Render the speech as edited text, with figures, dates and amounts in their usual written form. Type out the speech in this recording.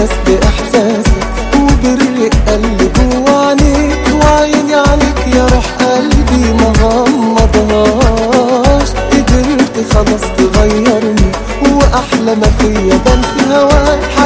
احساس باحساسك وبرق قلبي جوا عينيك، وعيني عليك يا روح قلبي ما غمضهاش. قدرت خلاص تغيرني، واحلى ما فيا بان في هواك